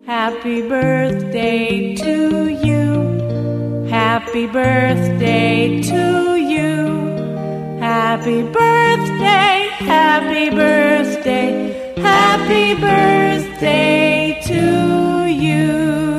Happy birthday to you. Happy birthday to you. Happy birthday, happy birthday, happy birthday to you.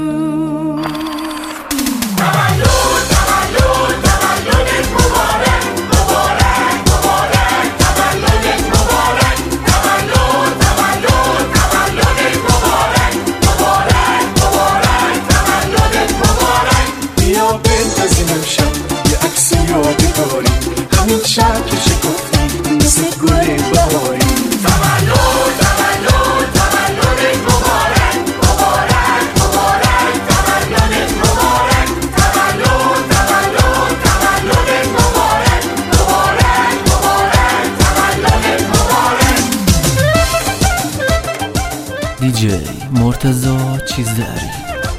همین شب که شکفتی مثل گل بهاری تولد تولد تولد مبارک مبارک مبارک تولد مبارک تولد تولد تولد مبارک مبارک مبارک تولد مبارک. دیجی مرتضی چیزداری.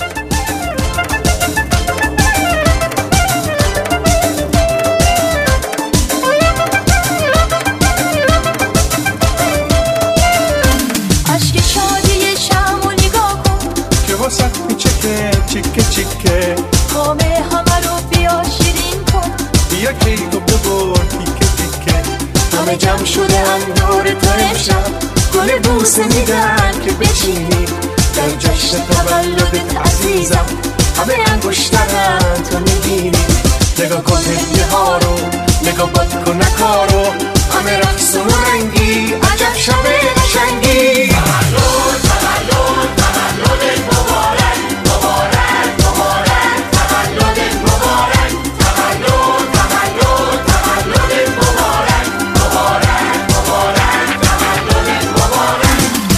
چیکه چیکه خامه همه رو بیا شیرین کن بیا کیکو ببر تیکه تیکه همه جمع شده هم دور تو امشب گل بوسه میدن که بچینی در جشن تولدت عزیزم همه انگشترن تو میبینی نگاه کن هدیه ها رو نگاه باد کن نکارو همه رقص و رنگی عجب شب قشنگی تولد تولد تولد مبارک مبارک مبارک تولد مبارک تولد تولد تولد مبارک مبارک مبارک تولد مبارک.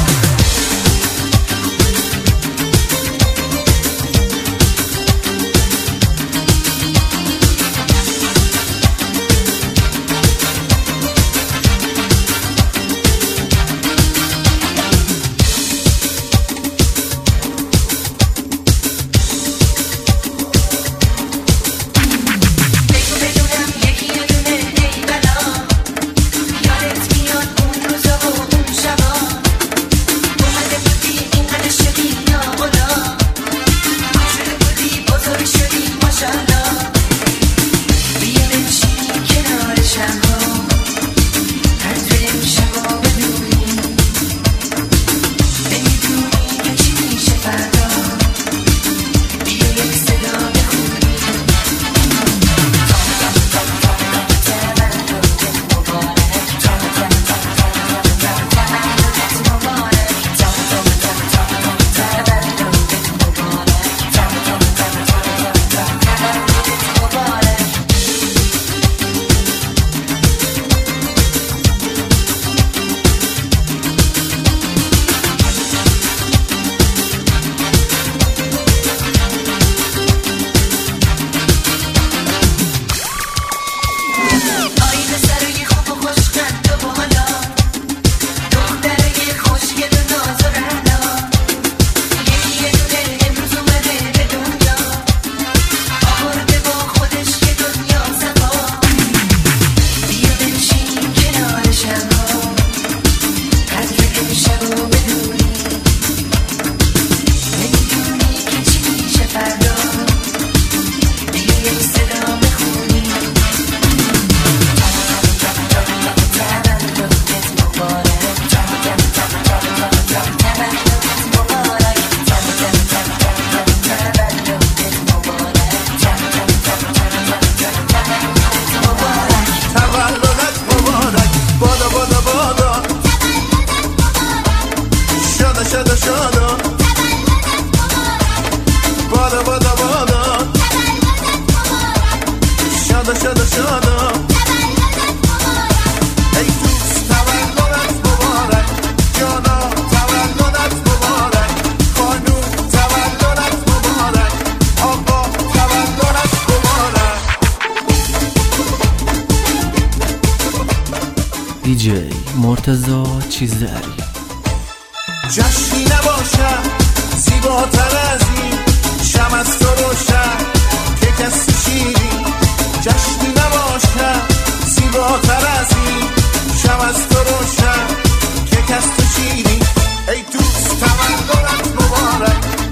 دیجی مرتضی چیزداری. جشنی نباشد زیباتر از این شم از تو روشن که کسی شیری جشنی نباشد زیباتر از این شم از تو روشن که کسی شیری ای دوست تولدت مبارک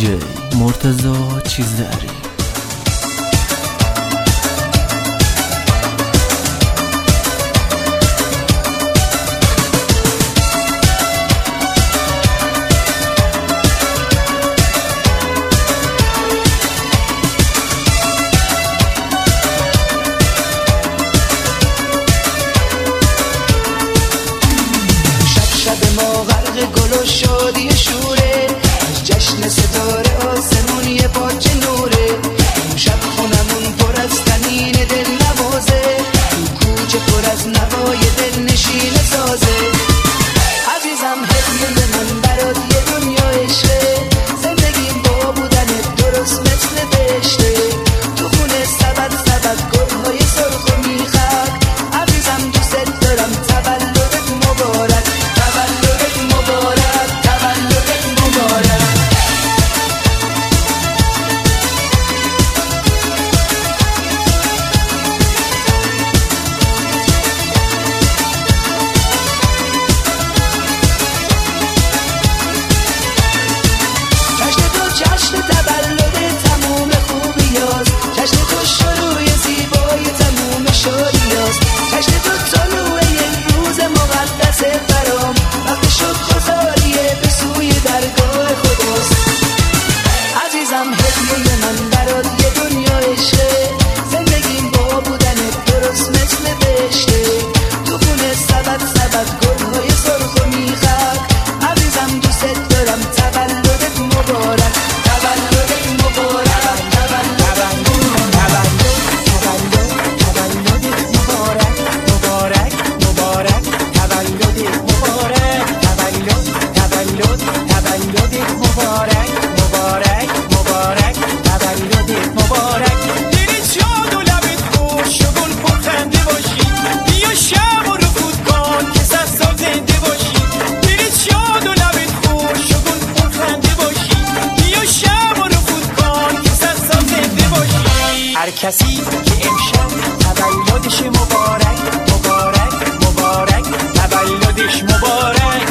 دیجی مرتضی چیزدری. هر کسی که امشب تولدش مبارک مبارک مبارک، تولدش مبارک،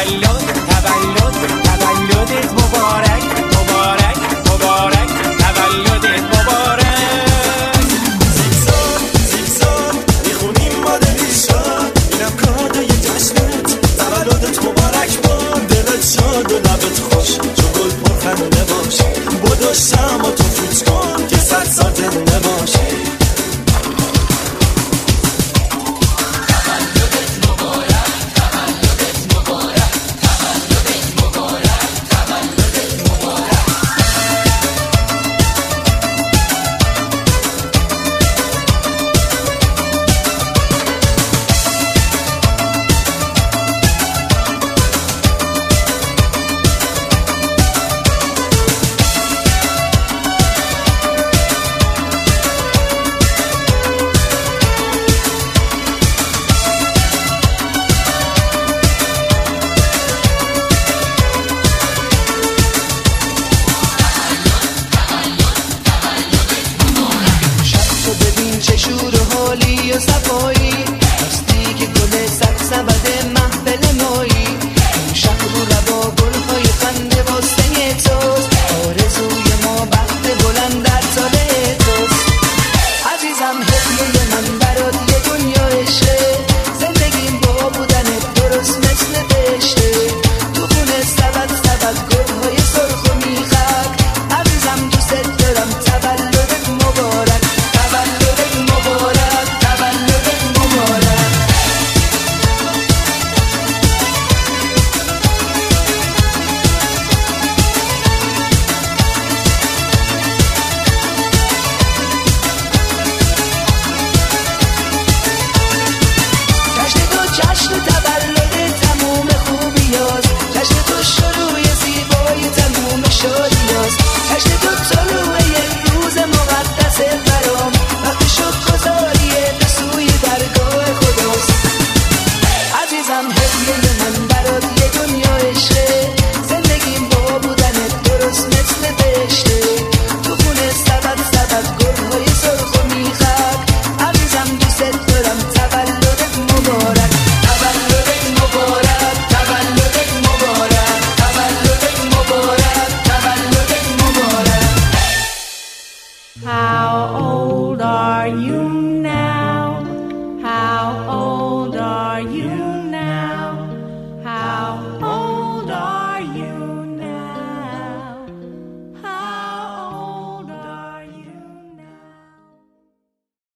تولدت مبارک مبارک مبارک، تولدت مبارک. زیگزاگ میخونیم ما دلیشا، اینم کادوی جشنت، تولدت مبارک باد، دلت شاد و لبت خوش، چون گل پرخنده باش، بدو شم و تو فوت کن که 100 سال زنده باش.